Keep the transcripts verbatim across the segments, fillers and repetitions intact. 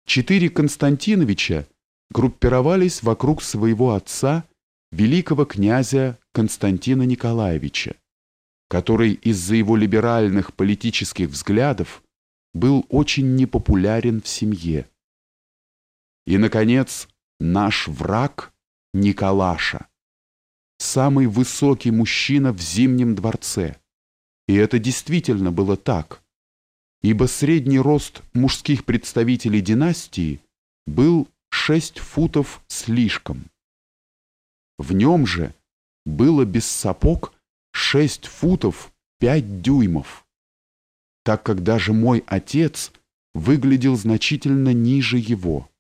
Четыре Константиновича группировались вокруг своего отца, великого князя Константина Николаевича, который из-за его либеральных политических взглядов был очень непопулярен в семье. И, наконец, наш враг Николаша, самый высокий мужчина в Зимнем дворце. И это действительно было так, ибо средний рост мужских представителей династии был шесть футов слишком. В нем же было без сапог шесть футов пять дюймов, так как даже мой отец выглядел значительно ниже его.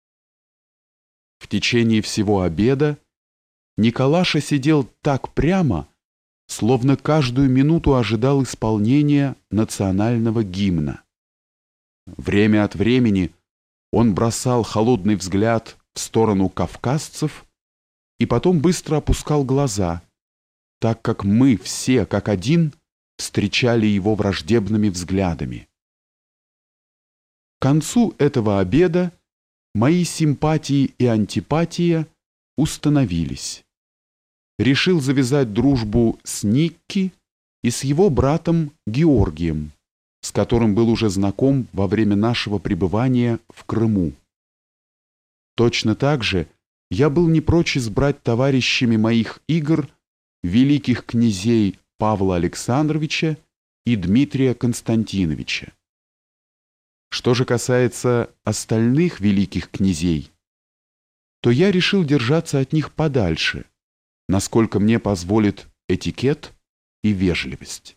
В течение всего обеда Николаша сидел так прямо, словно каждую минуту ожидал исполнения национального гимна. Время от времени он бросал холодный взгляд в сторону кавказцев и потом быстро опускал глаза, так как мы все, как один, встречали его враждебными взглядами. К концу этого обеда мои симпатии и антипатия установились. Решил завязать дружбу с Никки и с его братом Георгием, с которым был уже знаком во время нашего пребывания в Крыму. Точно так же я был не прочь избрать товарищами моих игр великих князей Павла Александровича и Дмитрия Константиновича. Что же касается остальных великих князей, то я решил держаться от них подальше, насколько мне позволит этикет и вежливость.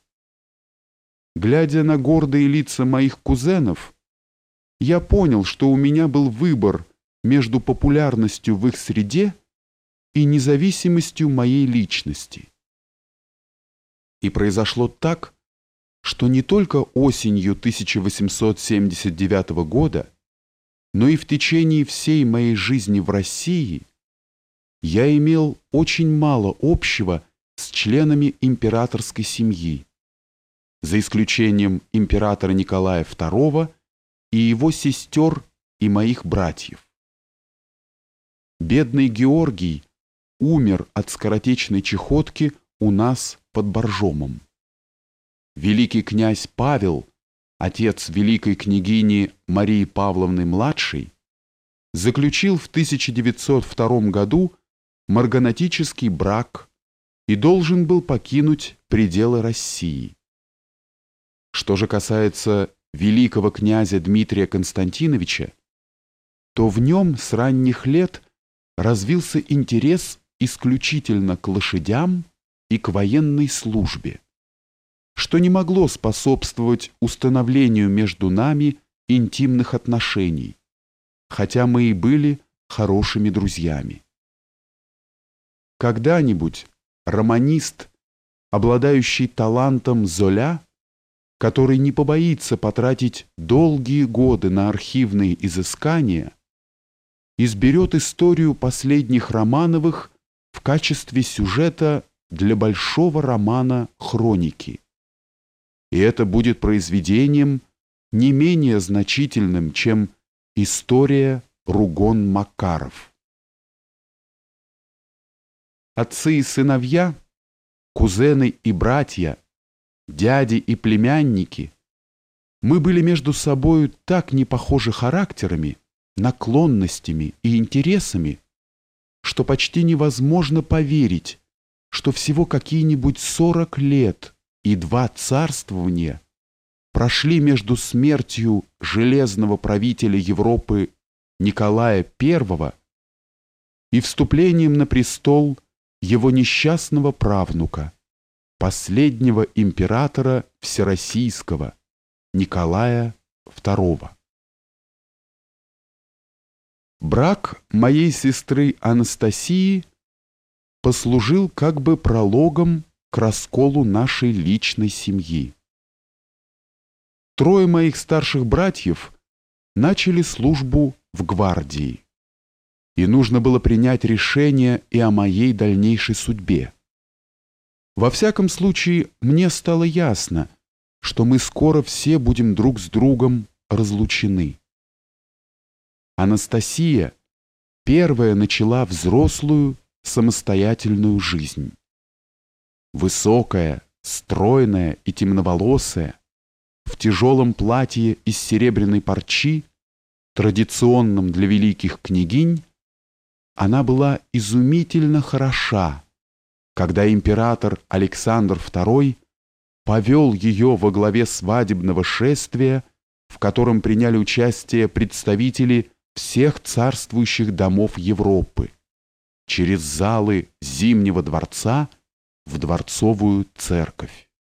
Глядя на гордые лица моих кузенов, я понял, что у меня был выбор между популярностью в их среде и независимостью моей личности. И произошло так, что не только осенью тысяча восемьсот семьдесят девятого года, но и в течение всей моей жизни в России я имел очень мало общего с членами императорской семьи, за исключением императора Николая второго и его сестер и моих братьев. Бедный Георгий умер от скоротечной чахотки у нас под Боржомом. Великий князь Павел, отец великой княгини Марии Павловны-младшей, заключил в тысяча девятьсот втором году марганатический брак и должен был покинуть пределы России. Что же касается великого князя Дмитрия Константиновича, то в нем с ранних лет развился интерес исключительно к лошадям и к военной службе, что не могло способствовать установлению между нами интимных отношений, хотя мы и были хорошими друзьями. Когда-нибудь романист, обладающий талантом Золя, который не побоится потратить долгие годы на архивные изыскания, изберет историю последних Романовых в качестве сюжета для большого романа «Хроники». И это будет произведением не менее значительным, чем история Ругон-Макаров. Отцы и сыновья, кузены и братья, дяди и племянники, мы были между собою так не похожи характерами, наклонностями и интересами, что почти невозможно поверить, что всего какие-нибудь сорок лет и два царствования прошли между смертью железного правителя Европы Николая Первого и вступлением на престол его несчастного правнука, последнего императора Всероссийского, Николая Второго. Брак моей сестры Анастасии послужил как бы прологом к расколу нашей личной семьи. Трое моих старших братьев начали службу в гвардии, и нужно было принять решение и о моей дальнейшей судьбе. Во всяком случае, мне стало ясно, что мы скоро все будем друг с другом разлучены. Анастасия первая начала взрослую самостоятельную жизнь. Высокая, стройная и темноволосая, в тяжелом платье из серебряной парчи, традиционном для великих княгинь, она была изумительно хороша, когда император Александр второй повел ее во главе свадебного шествия, в котором приняли участие представители всех царствующих домов Европы, через залы Зимнего дворца в Дворцовую церковь.